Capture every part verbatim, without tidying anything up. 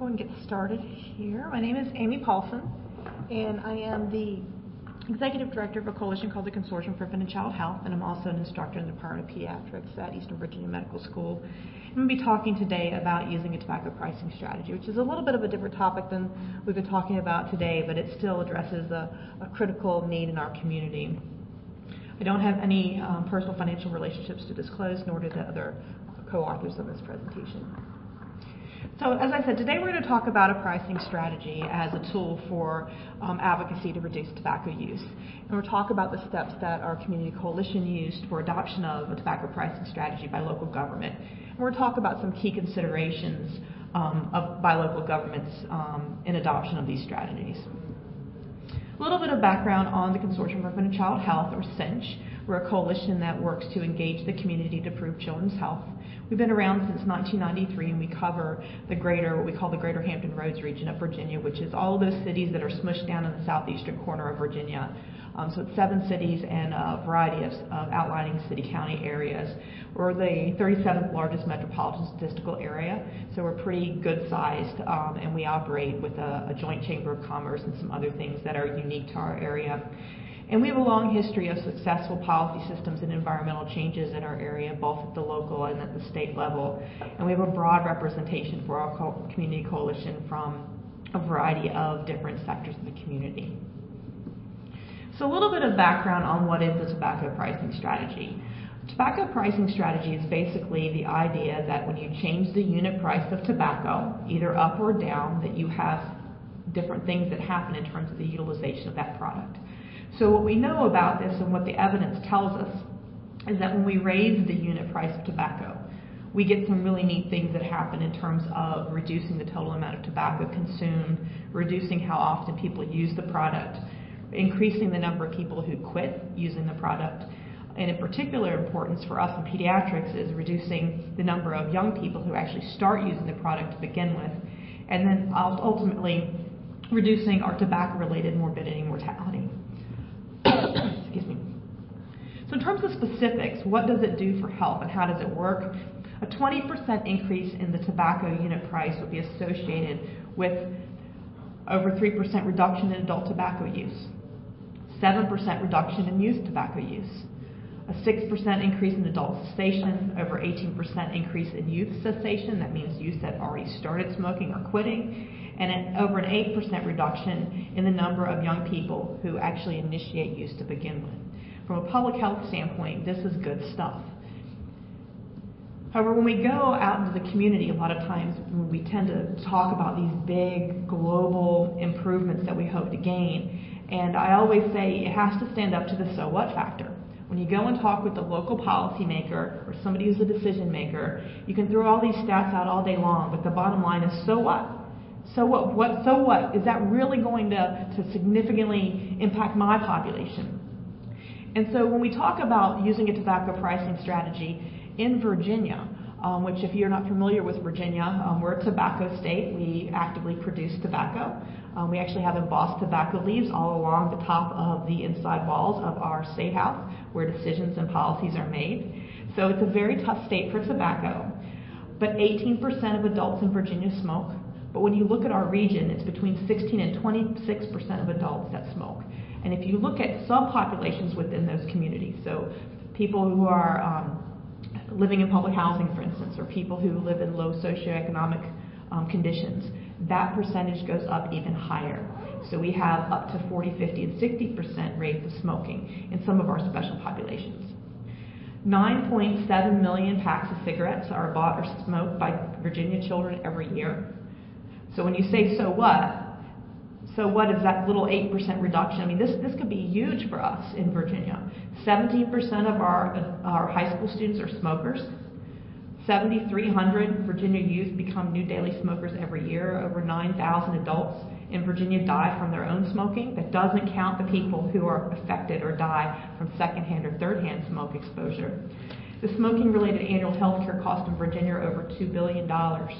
go and get started here. My name is Amy Paulson, and I am the Executive Director of a coalition called the Consortium for Infant and Child Health, and I'm also an instructor in the Department of Pediatrics at Eastern Virginia Medical School. I'm going to be talking today about using a tobacco pricing strategy, which is a little bit of a different topic than we've been talking about today, but it still addresses a, a critical need in our community. I don't have any um, personal financial relationships to disclose, nor do the other co-authors of this presentation. So as I said, today we're going to talk about a pricing strategy as a tool for um, advocacy to reduce tobacco use. And we'll talk about the steps that our community coalition used for adoption of a tobacco pricing strategy by local government. And we'll talk about some key considerations um, of, by local governments um, in adoption of these strategies. A little bit of background on the Consortium for Infant and Child Health, or CINCH. We're a coalition that works to engage the community to improve children's health. We've been around since nineteen ninety-three, and we cover the greater, what we call the Greater Hampton Roads region of Virginia, which is all of those cities that are smushed down in the southeastern corner of Virginia. Um, so it's seven cities and a variety of, of outlining city-county areas. We're the thirty-seventh largest metropolitan statistical area, so we're pretty good-sized, um, and we operate with a, a joint chamber of commerce and some other things that are unique to our area. And we have a long history of successful policy systems and environmental changes in our area, both at the local and at the state level. And we have a broad representation for our co- community coalition from a variety of different sectors of the community. So a little bit of background on what is the tobacco pricing strategy. Tobacco pricing strategy is basically the idea that when you change the unit price of tobacco, either up or down, that you have different things that happen in terms of the utilization of that product. So what we know about this and what the evidence tells us is that when we raise the unit price of tobacco, we get some really neat things that happen in terms of reducing the total amount of tobacco consumed, reducing how often people use the product, increasing the number of people who quit using the product. And in particular importance for us in pediatrics is reducing the number of young people who actually start using the product to begin with, and then ultimately reducing our tobacco-related morbidity and mortality. Excuse me. So in terms of specifics, what does it do for health and how does it work? A twenty percent increase in the tobacco unit price would be associated with over three percent reduction in adult tobacco use, seven percent reduction in youth tobacco use, a six percent increase in adult cessation, over eighteen percent increase in youth cessation, that means youth that already started smoking or quitting, and an, over an eight percent reduction in the number of young people who actually initiate use to begin with. From a public health standpoint, this is good stuff. However, when we go out into the community, a lot of times we tend to talk about these big global improvements that we hope to gain, and I always say it has to stand up to the so what factor. When you go and talk with the local policymaker or somebody who's a decision maker, you can throw all these stats out all day long, but the bottom line is so what? So what, what, so what? Is that really going to, to significantly impact my population? And so when we talk about using a tobacco pricing strategy in Virginia, um, which if you're not familiar with Virginia, um, we're a tobacco state. We actively produce tobacco. Um, we actually have embossed tobacco leaves all along the top of the inside walls of our state house where decisions and policies are made. So it's a very tough state for tobacco. But eighteen percent of adults in Virginia smoke. But when you look at our region, it's between sixteen and twenty-six percent of adults that smoke. And if you look at subpopulations within those communities, so people who are um, living in public housing, for instance, or people who live in low socioeconomic um, conditions, that percentage goes up even higher. So we have up to forty, fifty, and sixty percent rates of smoking in some of our special populations. nine point seven million packs of cigarettes are bought or smoked by Virginia children every year. So when you say, so what? So what is that little eight percent reduction? I mean, this, this could be huge for us in Virginia. seventeen percent of our, our high school students are smokers. seven thousand three hundred Virginia youth become new daily smokers every year. Over nine thousand adults in Virginia die from their own smoking. That doesn't count the people who are affected or die from secondhand or third-hand smoke exposure. The smoking-related annual health care costs in Virginia are over two billion dollars.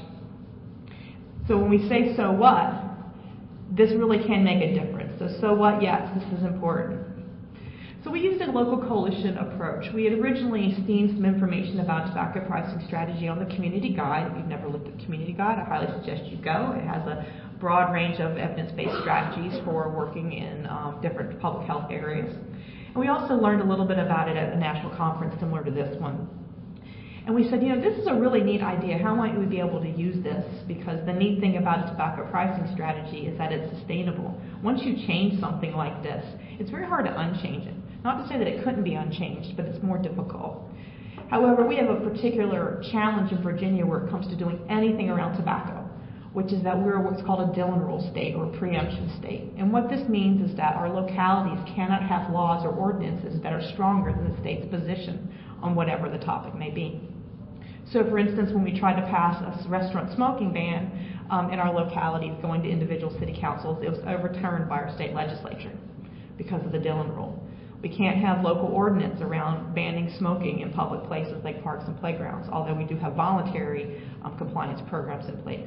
So when we say, so what, this really can make a difference. So, so what? Yes, this is important. So we used a local coalition approach. We had originally seen some information about tobacco pricing strategy on the community guide. If you've never looked at the community guide, I highly suggest you go. It has a broad range of evidence-based strategies for working in um, different public health areas. And we also learned a little bit about it at a national conference similar to this one. And we said, you know, this is a really neat idea. How might we be able to use this? Because the neat thing about a tobacco pricing strategy is that it's sustainable. Once you change something like this, it's very hard to unchange it. Not to say that it couldn't be unchanged, but it's more difficult. However, we have a particular challenge in Virginia where it comes to doing anything around tobacco, which is that we're what's called a Dillon Rule state or a preemption state. And what this means is that our localities cannot have laws or ordinances that are stronger than the state's position on whatever the topic may be. So, for instance, when we tried to pass a restaurant smoking ban um, in our localities going to individual city councils, it was overturned by our state legislature because of the Dillon Rule. We can't have local ordinance around banning smoking in public places like parks and playgrounds, although we do have voluntary um, compliance programs in place.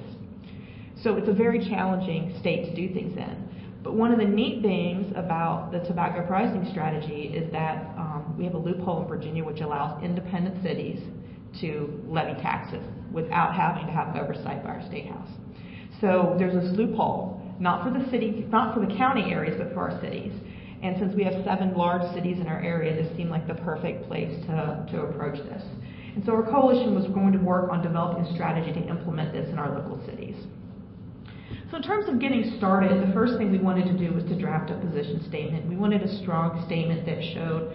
So it's a very challenging state to do things in. But one of the neat things about the tobacco pricing strategy is that um, we have a loophole in Virginia which allows independent cities to levy taxes without having to have oversight by our state house. So there's this loophole, not for the city, not for the county areas, but for our cities. And since we have seven large cities in our area, this seemed like the perfect place to, to approach this. And so our coalition was going to work on developing a strategy to implement this in our local cities. So in terms of getting started, the first thing we wanted to do was to draft a position statement. We wanted a strong statement that showed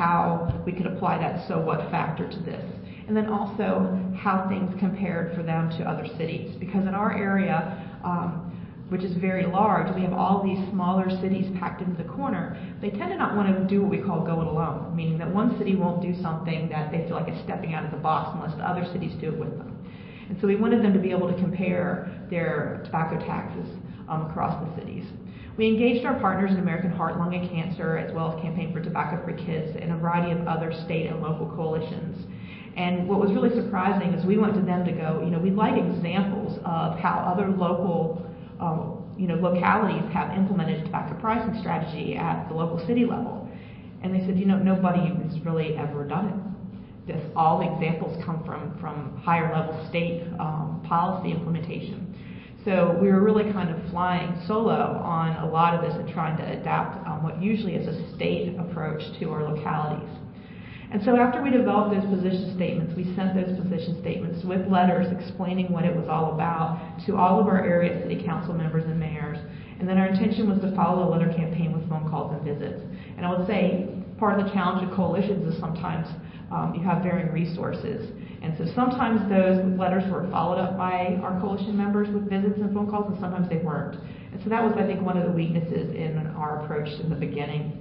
how we could apply that so what factor to this. And then also how things compared for them to other cities. Because in our area, um, which is very large, we have all these smaller cities packed into the corner. They tend to not want to do what we call go it alone, meaning that one city won't do something that they feel like it's stepping out of the box unless the other cities do it with them. And so we wanted them to be able to compare their tobacco taxes um, across the cities. We engaged our partners in American Heart, Lung, and Cancer, as well as Campaign for Tobacco-Free Kids, and a variety of other state and local coalitions. And what was really surprising is we went to them to go, you know, we'd like examples of how other local Um, you know, localities have implemented a tobacco pricing strategy at the local city level. And they said, you know, nobody has really ever done it. This, all the examples come from, from higher level state um, policy implementation. So we were really kind of flying solo on a lot of this and trying to adapt um, what usually is a state approach to our localities. And so after we developed those position statements, we sent those position statements with letters explaining what it was all about to all of our area city council members and mayors. And then our intention was to follow a letter campaign with phone calls and visits. And I would say part of the challenge of coalitions is sometimes um, you have varying resources. And so sometimes those letters were followed up by our coalition members with visits and phone calls, and sometimes they weren't. And so that was, I think, one of the weaknesses in our approach in the beginning.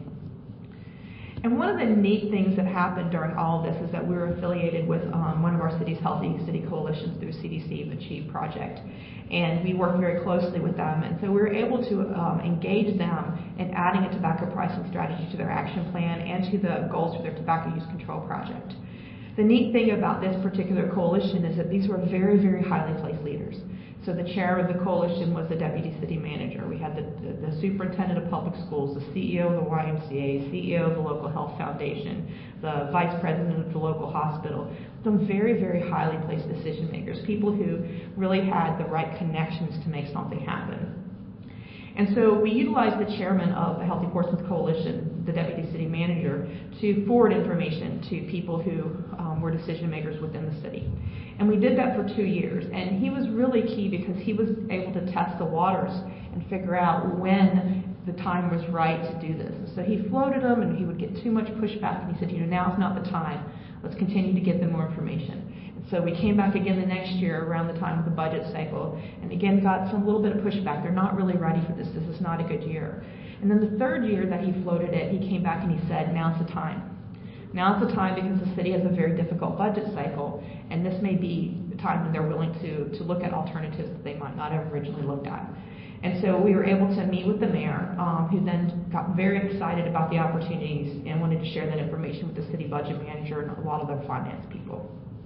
And one of the neat things that happened during all of this is that we were affiliated with um, one of our city's Healthy City Coalitions through C D C, the ACHIEVE project. And we worked very closely with them. And so we were able to um, engage them in adding a tobacco pricing strategy to their action plan and to the goals for their tobacco use control project. The neat thing about this particular coalition is that these were very, very highly placed leaders. So the chair of the coalition was the deputy city manager. We had the, the, the superintendent of public schools, the C E O of the Y M C A, C E O of the local health foundation, the vice president of the local hospital. Some very, very highly placed decision makers, people who really had the right connections to make something happen. And so we utilized the chairman of the Healthy Portsmouth Coalition, the deputy city manager, to forward information to people who um, were decision makers within the city. And we did that for two years. And he was really key because he was able to test the waters and figure out when the time was right to do this. So he floated them, and he would get too much pushback. And he said, you know, now's not the time. Let's continue to give them more information. And so we came back again the next year around the time of the budget cycle, and again got some little bit of pushback. They're not really ready for this. This is not a good year. And then the third year that he floated it, he came back and he said, now's the time. Now's the time because the city has a very difficult budget cycle, and this may be the time when they're willing to, to look at alternatives that they might not have originally looked at. And so we were able to meet with the mayor, um, who then got very excited about the opportunities and wanted to share that information with the city budget manager and a lot of their finance people.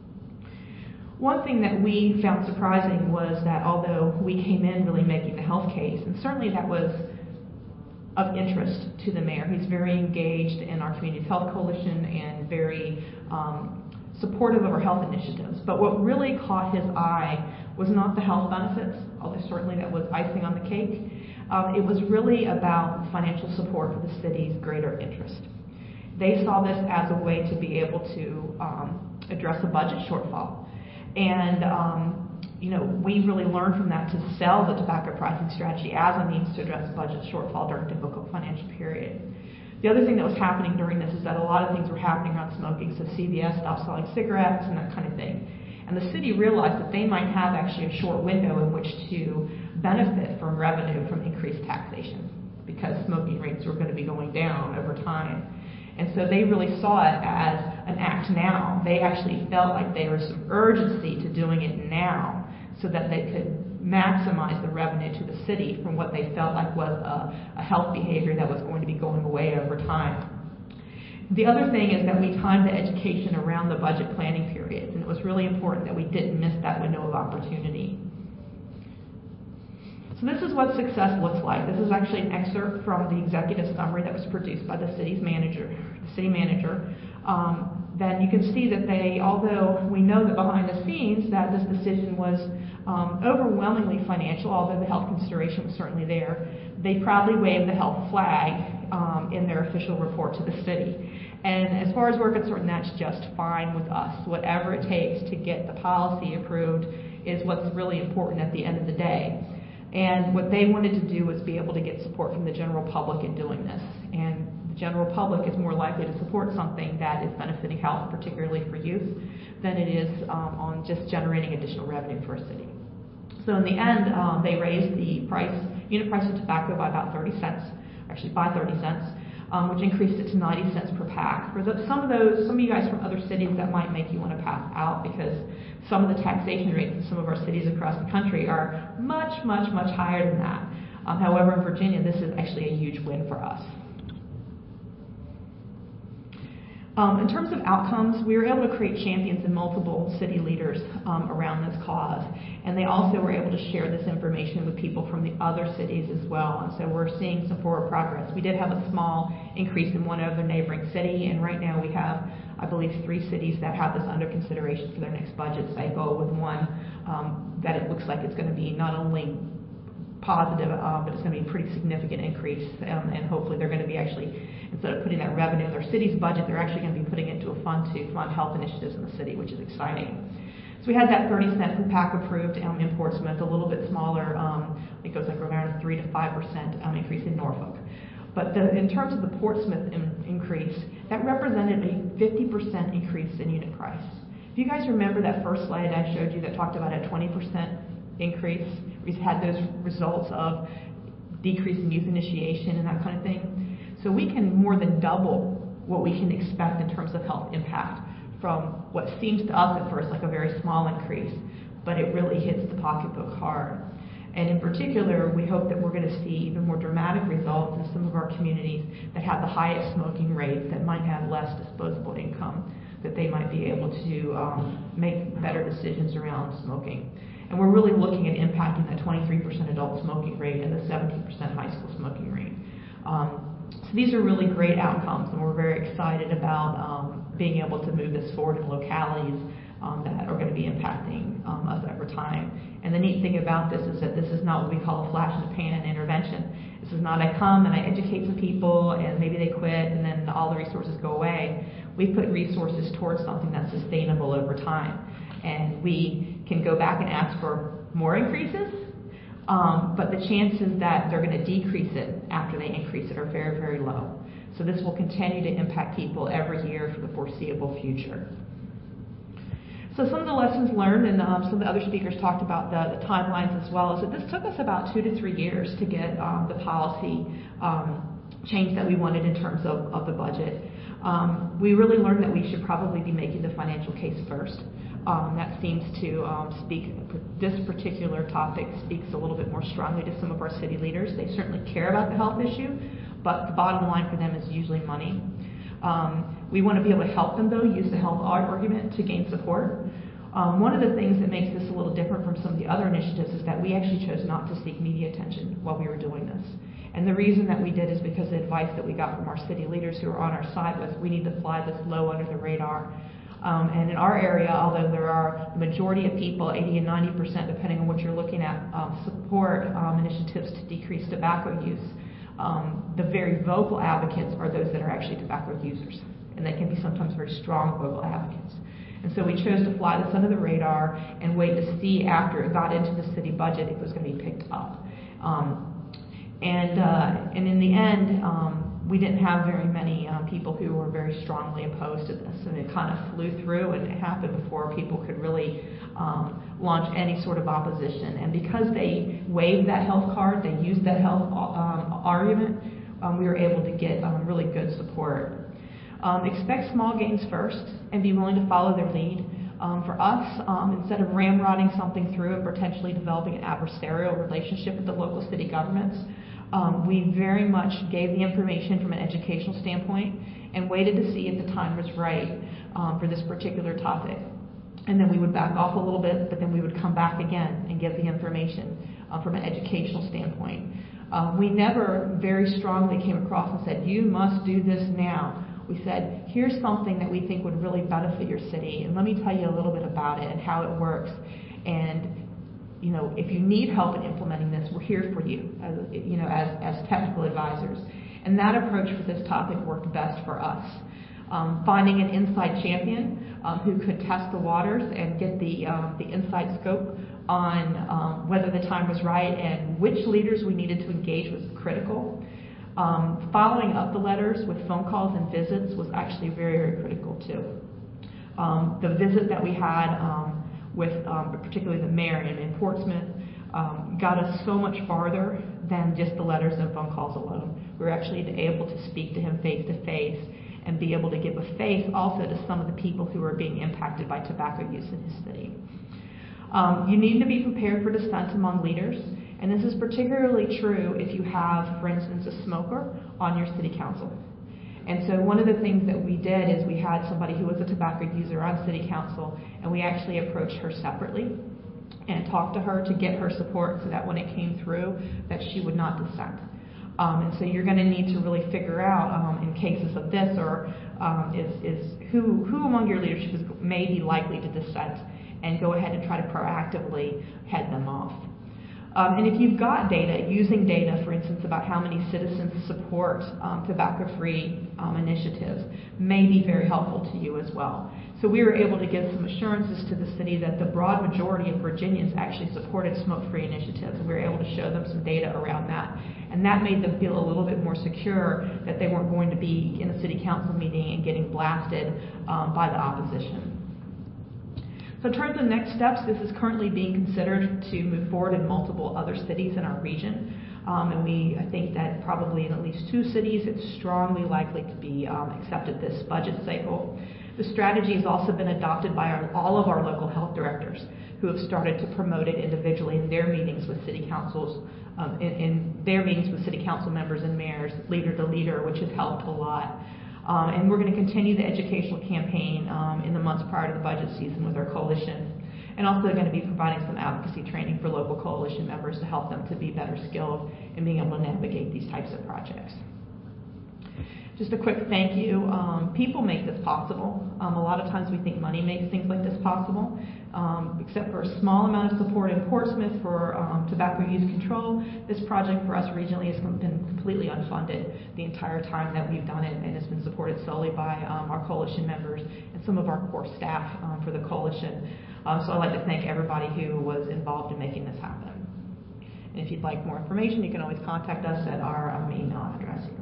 One thing that we found surprising was that although we came in really making the health case, and certainly that was of interest to the mayor. He's very engaged in our Community Health Coalition and very um, supportive of our health initiatives. But what really caught his eye was not the health benefits, although certainly that was icing on the cake. Um, it was really about financial support for the city's greater interest. They saw this as a way to be able to um, address a budget shortfall. And um, you know, we really learned from that to sell the tobacco pricing strategy as a means to address budget shortfall during a difficult financial period. The other thing that was happening during this is that a lot of things were happening around smoking, so C V S stopped selling cigarettes and that kind of thing. And the city realized that they might have actually a short window in which to benefit from revenue from increased taxation because smoking rates were going to be going down over time. And so they really saw it as an act now. They actually felt like there was some urgency to doing it now so that they could maximize the revenue to the city from what they felt like was a, a health behavior that was going to be going away over time. The other thing is that we timed the education around the budget planning periods, and it was really important that we didn't miss that window of opportunity. So this is what success looks like. This is actually an excerpt from the executive summary that was produced by the city's manager, the city manager. Um, then you can see that they, although we know that behind the scenes that this decision was um, overwhelmingly financial, although the health consideration was certainly there, they proudly waved the health flag um, in their official report to the city. And as far as we're concerned, that's just fine with us. Whatever it takes to get the policy approved is what's really important at the end of the day. And what they wanted to do was be able to get support from the general public in doing this. And the general public is more likely to support something that is benefiting health, particularly for youth, than it is um, on just generating additional revenue for a city. So in the end, um, they raised the price, unit price of tobacco by about thirty cents, actually by thirty cents, um, which increased it to ninety cents per pack. For the, some of those, some of you guys from other cities, that might make you want to pass out because some of the taxation rates in some of our cities across the country are much, much, much higher than that. Um, however, in Virginia, this is actually a huge win for us. Um, in terms of outcomes, we were able to create champions and multiple city leaders um, around this cause. And they also were able to share this information with people from the other cities as well. And so we're seeing some forward progress. We did have a small increase in one other neighboring city, and right now we have, I believe, three cities that have this under consideration for their next budget cycle, with one um, that it looks like it's going to be not only positive, uh, but it's going to be a pretty significant increase, um, and hopefully they're going to be actually, instead of putting that revenue in their city's budget, they're actually going to be putting it into a fund to fund health initiatives in the city, which is exciting. So we had that thirty cent per pack approved um, in Portsmouth, a little bit smaller, um, it goes like around a three to five percent um, increase in Norfolk. But the, in terms of the Portsmouth in, increase, that represented a fifty percent increase in unit price. If you guys remember that first slide I showed you that talked about a twenty percent increase, we had those results of decrease in youth initiation and that kind of thing. So we can more than double what we can expect in terms of health impact from what seems to us at first like a very small increase, but it really hits the pocketbook hard. And in particular, we hope that we're going to see even more dramatic results in some of our communities that have the highest smoking rates, that might have less disposable income, that they might be able to um, make better decisions around smoking. And we're really looking at impacting that twenty-three percent adult smoking rate and the seventeen percent high school smoking rate. Um, so these are really great outcomes, and we're very excited about um, being able to move this forward in localities um, that are going to be impacting um, us over time. And the neat thing about this is that this is not what we call a flash in the pan intervention. This is not I come and I educate some people and maybe they quit and then all the resources go away. We put resources towards something that's sustainable over time. And we can go back and ask for more increases, um, but the chances that they're going to decrease it after they increase it are very, very low. So this will continue to impact people every year for the foreseeable future. So some of the lessons learned, and um, some of the other speakers talked about the, the timelines as well, is that this took us about two to three years to get um, the policy um, change that we wanted in terms of, of the budget. Um, we really learned that we should probably be making the financial case first. Um, that seems to um, speak, this particular topic speaks a little bit more strongly to some of our city leaders. They certainly care about the health issue, but the bottom line for them is usually money. Um, we want to be able to help them, though, use the health argument to gain support. Um, one of the things that makes this a little different from some of the other initiatives is that we actually chose not to seek media attention while we were doing this. And the reason that we did is because the advice that we got from our city leaders who were on our side was we need to fly this low under the radar. Um, and in our area, although there are a majority of people, eighty and ninety percent, depending on what you're looking at, um, support um, initiatives to decrease tobacco use, um, the very vocal advocates are those that are actually tobacco users. And they can be sometimes very strong vocal advocates. And so we chose to fly this under the radar and wait to see after it got into the city budget if it was going to be picked up. Um, and, uh, and in the end, um, we didn't have very many uh, people who were very strongly opposed to this. And it kind of flew through, and it happened before people could really um, launch any sort of opposition. And because they waived that health card, they used that health um, argument, um, we were able to get um, really good support. Um, expect small gains first and be willing to follow their lead. Um, for us, um, instead of ramrodding something through and potentially developing an adversarial relationship with the local city governments, um, we very much gave the information from an educational standpoint and waited to see if the time was right um, for this particular topic. And then we would back off a little bit, but then we would come back again and give the information uh, from an educational standpoint. Uh, we never very strongly came across and said, you must do this now. We said, here's something that we think would really benefit your city, and let me tell you a little bit about it and how it works. And you know, if you need help in implementing this, we're here for you, as, you know, as, as technical advisors. And that approach for this topic worked best for us. Um, finding an inside champion um, who could test the waters and get the um, the inside scope on um, whether the time was right and which leaders we needed to engage was critical. Um, following up the letters with phone calls and visits was actually very, very critical too. Um, the visit that we had um, with um, particularly the mayor in, in Portsmouth um, got us so much farther than just the letters and phone calls alone. We were actually able to speak to him face to face and be able to give a face also to some of the people who are being impacted by tobacco use in his city. Um, you need to be prepared for dissent among leaders. And this is particularly true if you have, for instance, a smoker on your city council. And so one of the things that we did is we had somebody who was a tobacco user on city council, and we actually approached her separately and talked to her to get her support so that when it came through, that she would not dissent. Um, and so you're going to need to really figure out um, in cases of this or um, is, is who, who among your leadership is may be likely to dissent, and go ahead and try to proactively head them off. Um, and if you've got data, using data, for instance, about how many citizens support um, tobacco-free um, initiatives may be very helpful to you as well. So we were able to give some assurances to the city that the broad majority of Virginians actually supported smoke-free initiatives, and we were able to show them some data around that. And that made them feel a little bit more secure that they weren't going to be in a city council meeting and getting blasted um, by the opposition. So in terms of next steps, this is currently being considered to move forward in multiple other cities in our region. Um, and we I think that probably in at least two cities, it's strongly likely to be um, accepted this budget cycle. The strategy has also been adopted by our, all of our local health directors who have started to promote it individually in their meetings with city councils, um, in, in their meetings with city council members and mayors, leader to leader, which has helped a lot. Um, and we're going to continue the educational campaign um, in the months prior to the budget season with our coalition. And also going to be providing some advocacy training for local coalition members to help them to be better skilled in being able to navigate these types of projects. Just a quick thank you. Um, people make this possible. Um, a lot of times we think money makes things like this possible. Um, except for a small amount of support in Portsmouth for um, tobacco use control, this project for us regionally has been completely unfunded the entire time that we've done it, and it's been supported solely by um, our coalition members and some of our core staff um, for the coalition. Um, so I'd like to thank everybody who was involved in making this happen. And if you'd like more information, you can always contact us at our um, email address here.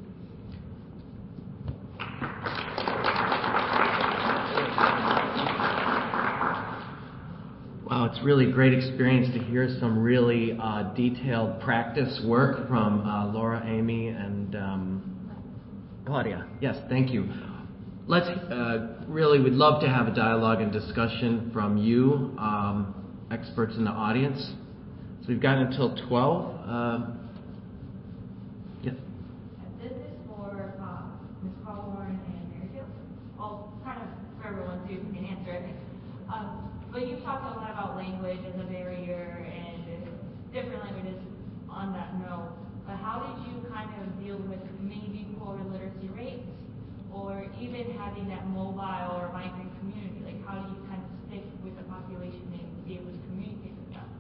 Wow, it's really a great experience to hear some really uh, detailed practice work from uh, Laura, Amy, and um, Claudia. Yes, thank you. Let's uh, really, we'd love to have a dialogue and discussion from you, um, experts in the audience. So we've got until twelve. Uh, yes. This is for uh, Miz Colborn and Mary Jo. Well, kind of for everyone too who can answer it. Um, But you've talked a lot about language as a barrier and different languages on that note. but how did you kind of deal with maybe poorer literacy rates, or even having that mobile or migrant community? Like, how do you kind of stick with the population and be able to communicate with them?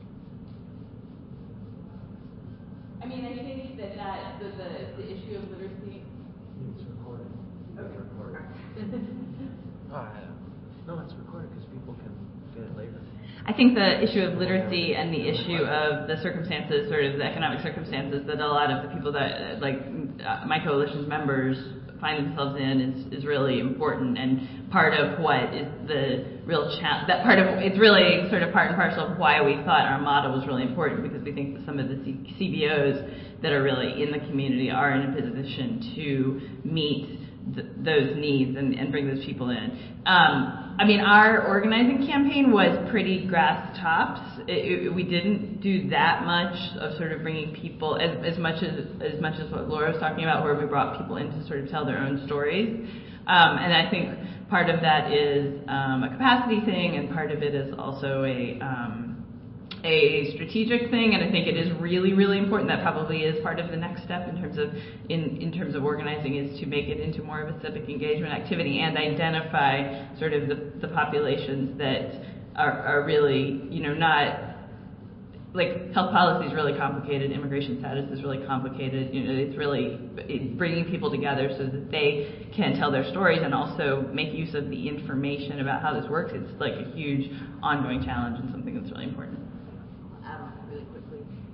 I mean, I think that, that the, the, the issue of literacy. It's recorded. Okay. It's recorded. Oh, no, it's recorded because people can get it later. I think the issue of literacy and the issue of the circumstances, sort of the economic circumstances that a lot of the people that, like uh, my coalition's members, find themselves in is, is really important, and part of what is the real challenge, that part of, it's really sort of part and parcel of why we thought our model was really important, because we think that some of the C- CBOs that are really in the community are in a position to meet th- those needs and, and bring those people in. Um, I mean, our organizing campaign was pretty grass tops. It, it, we didn't do that much of sort of bringing people as, as much as as much as what Laura was talking about, where we brought people in to sort of tell their own stories. Um, and I think part of that is um, a capacity thing, and part of it is also a um, a strategic thing. And I think it is really, really important. That probably is part of the next step in terms of in, in terms of organizing, is to make it into more of a civic engagement activity and identify sort of the, the populations that are, are really, you know, not. Like, health policy is really complicated, immigration status is really complicated, you know, it's really it, bringing people together so that they can tell their stories and also make use of the information about how this works. It's like a huge ongoing challenge and something that's really important. Add on really quickly.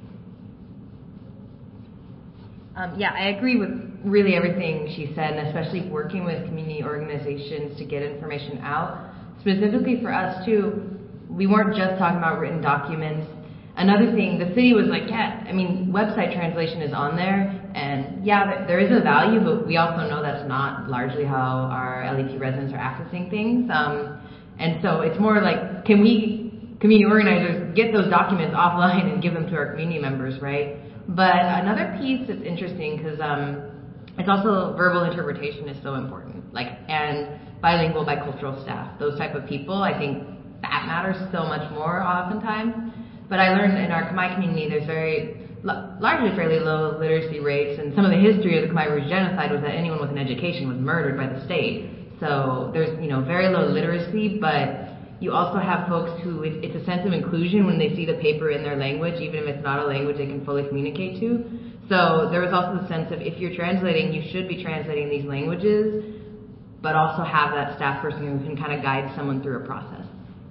Um, yeah, I agree with really everything she said, and especially working with community organizations to get information out. Specifically for us too, we weren't just talking about written documents. Another thing, the city was like, yeah, I mean, website translation is on there, and yeah, there is a value, but we also know that's not largely how our L E T residents are accessing things. Um, and so it's more like, can we, community organizers, get those documents offline and give them to our community members, right? But another piece that's interesting, because um, it's also verbal interpretation is so important, like, and bilingual, bicultural staff, those type of people, I think that matters so much more oftentimes. But I learned in our Khmer community, there's very, largely fairly low literacy rates, and some of the history of the Khmer Rouge genocide was that anyone with an education was murdered by the state. So there's, you know, very low literacy, but you also have folks who, it, it's a sense of inclusion when they see the paper in their language, even if it's not a language they can fully communicate to. So there was also the sense of, if you're translating, you should be translating these languages, but also have that staff person who can kind of guide someone through a process.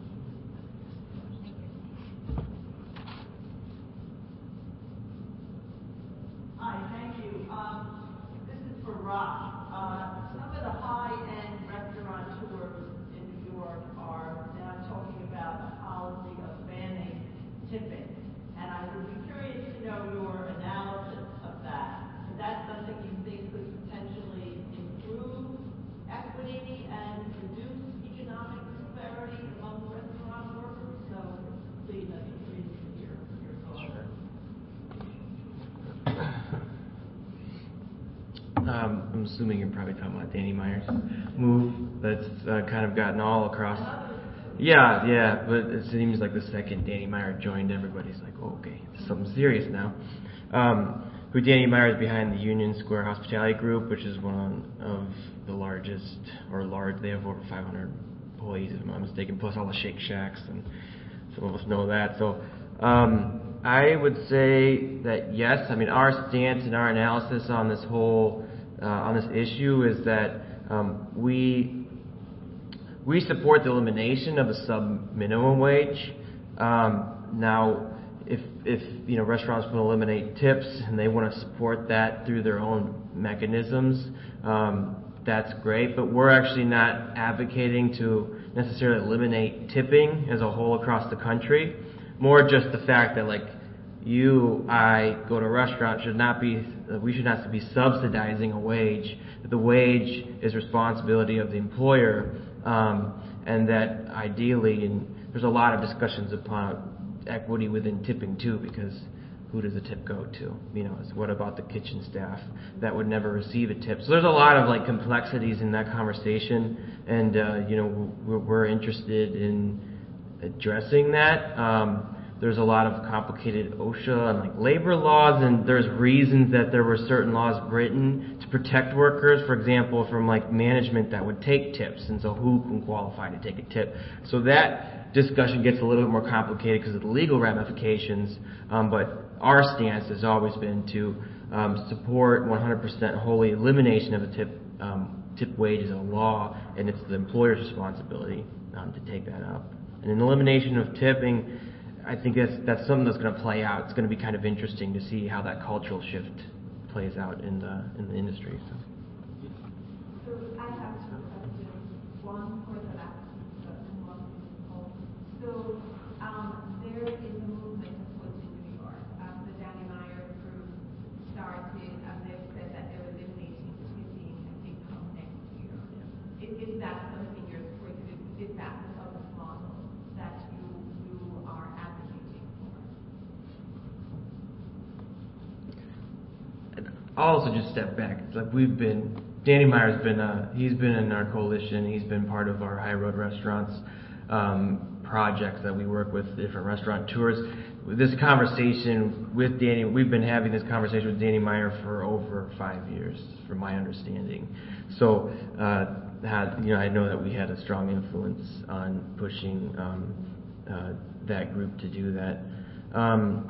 Hi, thank you. Um, this is for Rob. Uh, some of the high-end restaurateurs in New York are now talking about a policy of banning tipping. And I would be curious to know your analysis of that. Is that something you think could potentially improve equity and reduce economic disparity among restaurant workers? So please, I'd be curious to hear your thoughts. Sure. Um, I'm assuming you're probably talking about Danny Meyer's move that's uh, kind of gotten all across. Yeah, yeah, but it seems like the second Danny Meyer joined, everybody's like, oh, okay, something serious now. Um, who Danny Meyer is behind the Union Square Hospitality Group, which is one of the largest, or large, they have over five hundred employees, if I'm not mistaken, plus all the Shake Shacks, and some of us know that. So um, I would say that yes, I mean, our stance and our analysis on this whole, uh, on this issue is that um, we we support the elimination of the sub-minimum wage. Um, now, if if you know restaurants want to eliminate tips and they want to support that through their own mechanisms, um, that's great. But we're actually not advocating to necessarily eliminate tipping as a whole across the country. More just the fact that, like, you, I go to a restaurant should not be, we should not be subsidizing a wage. That the wage is responsibility of the employer, um, and that ideally, and there's a lot of discussions upon equity within tipping too, because who does the tip go to? You know, what about the kitchen staff that would never receive a tip? So there's a lot of like complexities in that conversation, and uh, you know, we're, we're interested in addressing that. Um, there's a lot of complicated OSHA and like labor laws, and there's reasons that there were certain laws written to protect workers, for example, from like management that would take tips, and so who can qualify to take a tip. So that discussion gets a little bit more complicated because of the legal ramifications, um, but our stance has always been to um, support one hundred percent wholly elimination of the tip um, tip wage as a law, and it's the employer's responsibility um, to take that up. And an elimination of tipping, I think that's that's something that's going to play out. It's going to be kind of interesting to see how that cultural shift plays out in the in the industry. So. So I have two questions. One for the last speaker and one for the poll. So um, there is a movement afoot in New York. Um, the Danny Meyer group started, and they've said that they're eliminating tipping, I think, from next year. Is, is that something you're supporting? Is that the sort of model that you you are advocating for? I'll also just step back. It's like we've been, Danny Meyer's been, uh, he's been in our coalition. He's been part of our High Road Restaurants um, projects that we work with different restaurant tours. This conversation with Danny, we've been having this conversation with Danny Meyer for over five years, from my understanding. So, uh, had, you know, I know that we had a strong influence on pushing um, uh, that group to do that. Um,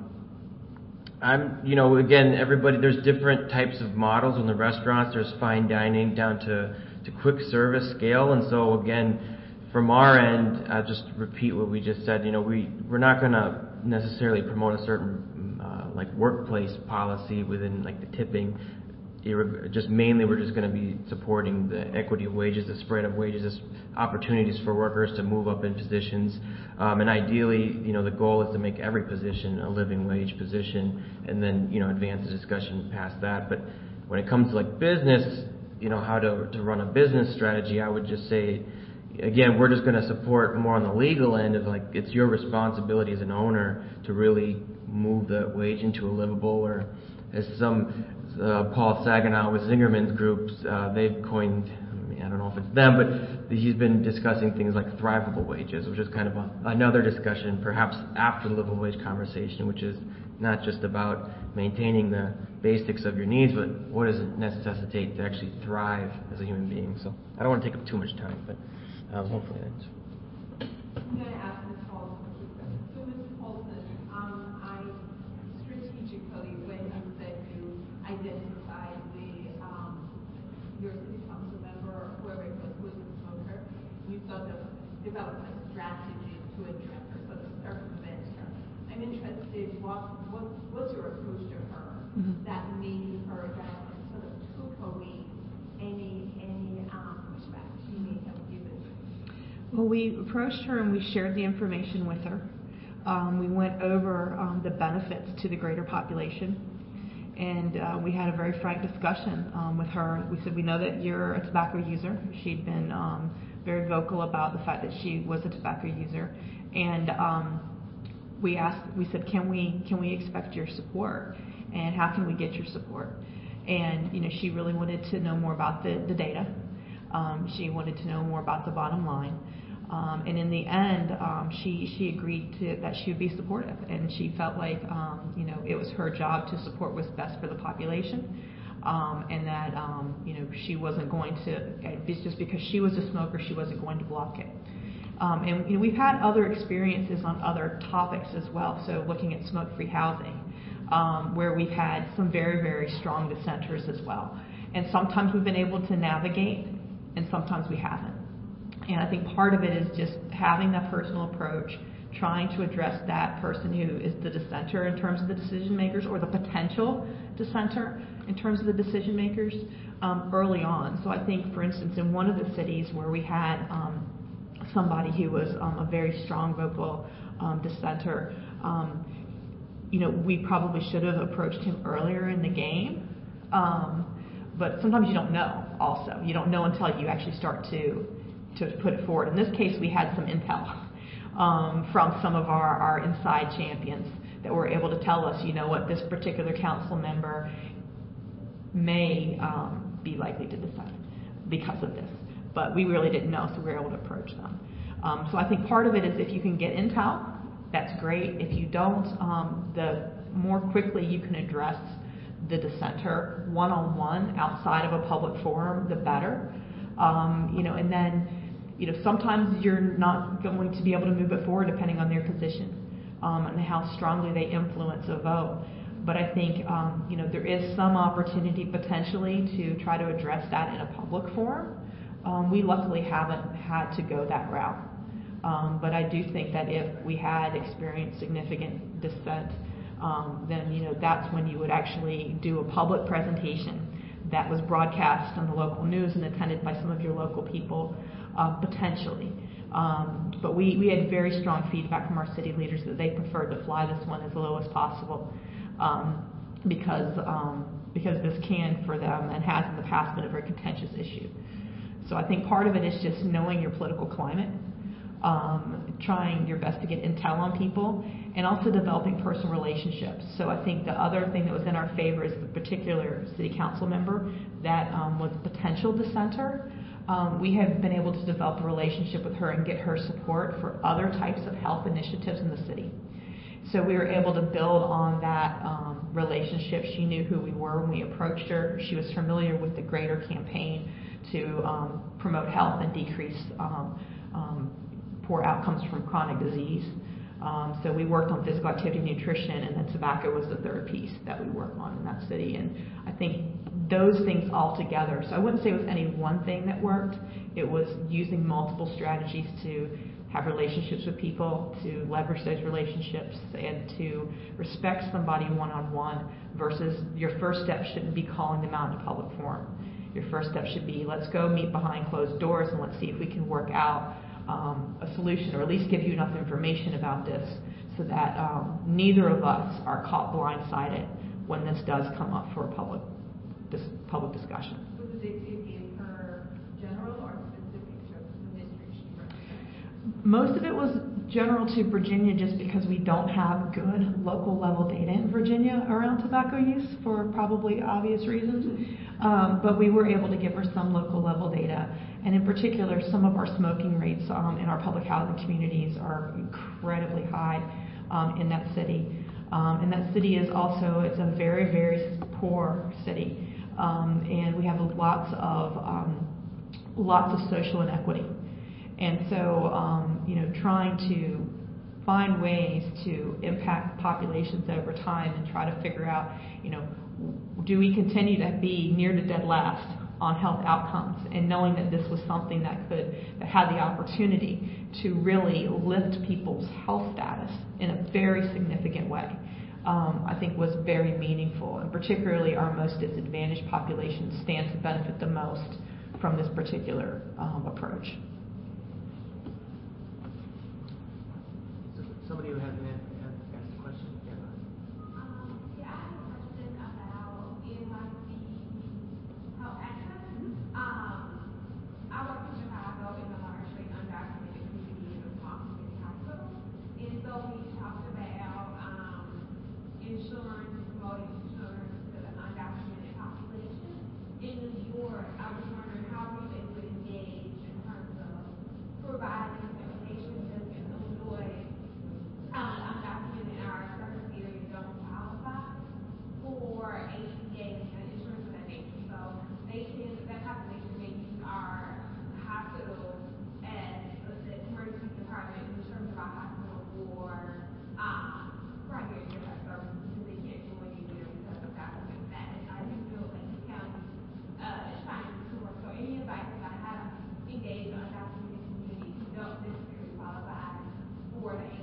I'm, you know, again, everybody, there's different types of models in the restaurants. There's fine dining down to, to quick service scale. And so, again, from our end, I'll just repeat what we just said. You know, we, we're not going to necessarily promote a certain, uh, like, workplace policy within, like, the tipping. Just mainly we're just going to be supporting the equity of wages, the spread of wages, opportunities for workers to move up in positions. Um, and ideally, you know, the goal is to make every position a living wage position, and then, you know, advance the discussion past that. But when it comes to like business, you know, how to, to run a business strategy, I would just say, again, we're just going to support more on the legal end of like, it's your responsibility as an owner to really move the wage into a livable, or as some, uh, Paul Saginaw with Zingerman's groups, uh, they've coined, I mean, I don't know if it's them, but he's been discussing things like thrivable wages, which is kind of a, another discussion, perhaps after the livable wage conversation, which is not just about maintaining the basics of your needs, but what does it necessitate to actually thrive as a human being. So I don't want to take up too much time, but um, hopefully that's... I'm going to ask Miz Paulson a quick question. So, Miz Paulson, um, I strategically, when you said you identified the um, your city council member or whoever it was who was a smoker, you sort of developed a strategy to address her, sort of circumvent her. I'm interested, what what was your approach to her mm-hmm. that made her, that sort of took away any any um, pushback she may have given? Well, we approached her and we shared the information with her. Um, we went over um, the benefits to the greater population, and uh, we had a very frank discussion um, with her. We said, we know that you're a tobacco user. She'd been um, very vocal about the fact that she was a tobacco user, and um, we asked, we said, can we can we expect your support, and how can we get your support? And you know, she really wanted to know more about the, the data. Um, she wanted to know more about the bottom line. Um, and in the end, um, she she agreed to that she would be supportive, and she felt like um, you know, it was her job to support what's best for the population, um, and that um, you know, she wasn't going to, just because she was a smoker, she wasn't going to block it. Um, and you know, we've had other experiences on other topics as well. So looking at smoke-free housing, um, where we've had some very very strong dissenters as well, and sometimes we've been able to navigate, and sometimes we haven't. And I think part of it is just having that personal approach, trying to address that person who is the dissenter in terms of the decision makers, or the potential dissenter in terms of the decision makers um, early on. So I think, for instance, in one of the cities where we had um, somebody who was um, a very strong vocal um, dissenter, um, you know, we probably should have approached him earlier in the game. Um, but sometimes you don't know also. You don't know until you actually start to to put it forward. In this case, we had some intel um, from some of our, our inside champions that were able to tell us, you know what, this particular council member may um, be likely to dissent because of this. But we really didn't know, so we were able to approach them. Um, so I think part of it is if you can get intel that's great. If you don't, um, the more quickly you can address the dissenter one-on-one outside of a public forum, the better. Um, you know, and then, you know, sometimes you're not going to be able to move it forward depending on their position um, and how strongly they influence a vote. But I think, um, you know, there is some opportunity potentially to try to address that in a public forum. Um, we luckily haven't had to go that route. Um, but I do think that if we had experienced significant dissent, um, then, you know, that's when you would actually do a public presentation that was broadcast on the local news and attended by some of your local people, uh, potentially. Um, but we, we had very strong feedback from our city leaders that they preferred to fly this one as low as possible. Um, because um, because this can for them and has in the past been a very contentious issue. So I think part of it is just knowing your political climate, um, trying your best to get intel on people, and also developing personal relationships. So I think the other thing that was in our favor is the particular city council member that um, was a potential dissenter. Um, we have been able to develop a relationship with her and get her support for other types of health initiatives in the city. So we were able to build on that um, relationship. She knew who we were when we approached her. She was familiar with the greater campaign to um, promote health and decrease um, um, poor outcomes from chronic disease. Um, so we worked on physical activity, nutrition, and then tobacco was the third piece that we worked on in that city. And I think those things all together. So I wouldn't say it was any one thing that worked. It was using multiple strategies to have relationships with people, to leverage those relationships, and to respect somebody one-on-one versus your first step shouldn't be calling them out in a public forum. Your first step should be, let's go meet behind closed doors and let's see if we can work out um, a solution, or at least give you enough information about this so that um, neither of us are caught blindsided when this does come up for a public, dis- public discussion. Was the big give her general or specific to the district she represents? Most of it was general to Virginia just because we don't have good local level data in Virginia around tobacco use for probably obvious reasons. Um, but we were able to give her some local level data. And in particular, some of our smoking rates um, in our public housing communities are incredibly high um, in that city. Um, and that city is also, it's a very, very poor city. Um, and we have lots of, um, lots of social inequity. And so, um, you know, trying to find ways to impact populations over time and try to figure out, you know, do we continue to be near to dead last on health outcomes, and knowing that this was something that could, that had the opportunity to really lift people's health status in a very significant way, um, I think was very meaningful, and particularly our most disadvantaged populations stand to benefit the most from this particular um, approach. Somebody who hasn't asked a question? Yeah. Um, yeah, I have a question about N Y C health access. Um, I work in Chicago in the largely undocumented community of Small Community Hospital. And so we talked about um, insurance, promoting insurance to the undocumented population. In New York, I was wondering how we would engage in terms of providing information to Illinois. Um, undocumented in our service area don't qualify for A C A and insurance of that nature. So they can, that population may use our hospital as the emergency department in terms of our hospital for um, primary care services because they can't go anywhere because of document status. I do feel like the county uh, is trying to do more. So any advice about how to engage the undocumented community who don't necessarily qualify for the A C A?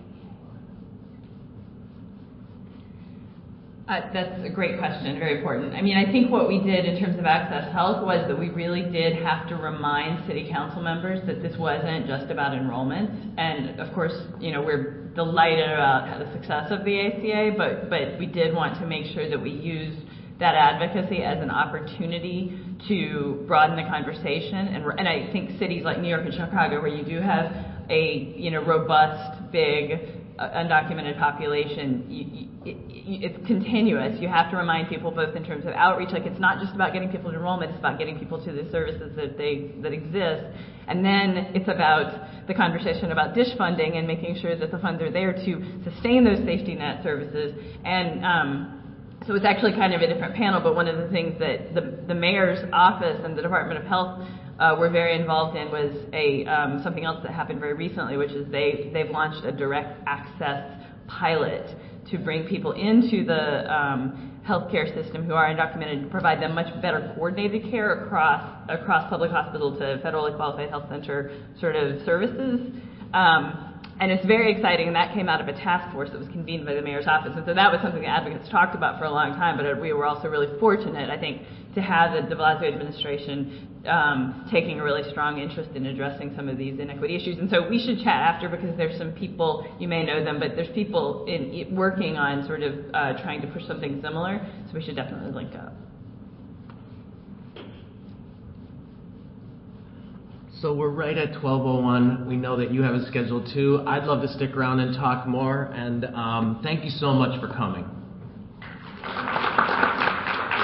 Uh, that's a great question, very important. I mean, I think what we did in terms of Access Health was that we really did have to remind city council members that this wasn't just about enrollment. And of course, you know, we're delighted about the success of the A C A, but, but we did want to make sure that we used that advocacy as an opportunity to broaden the conversation. And, and I think cities like New York and Chicago, where you do have a, you know, robust, big uh, undocumented population, you, you, it, it's continuous. You have to remind people both in terms of outreach, like it's not just about getting people to enrollment, it's about getting people to the services that they that exist. And then it's about the conversation about DISH funding and making sure that the funds are there to sustain those safety net services. And um, so it's actually kind of a different panel, but one of the things that the, the mayor's office and the Department of Health uh, were very involved in was a um, something else that happened very recently, which is they, they've launched a direct access pilot to bring people into the um, healthcare system who are undocumented, to provide them much better coordinated care across across public hospital to federally qualified health center sort of services. Um, and it's very exciting, and that came out of a task force that was convened by the mayor's office. And so that was something the advocates talked about for a long time, but we were also really fortunate, I think, to have the de Blasio administration um, taking a really strong interest in addressing some of these inequity issues. And so we should chat after, because there's some people, you may know them, but there's people in, working on sort of uh, trying to push something similar, so we should definitely link up. So we're right at twelve oh one. We know that you have a schedule too. I'd love to stick around and talk more, and um, thank you so much for coming.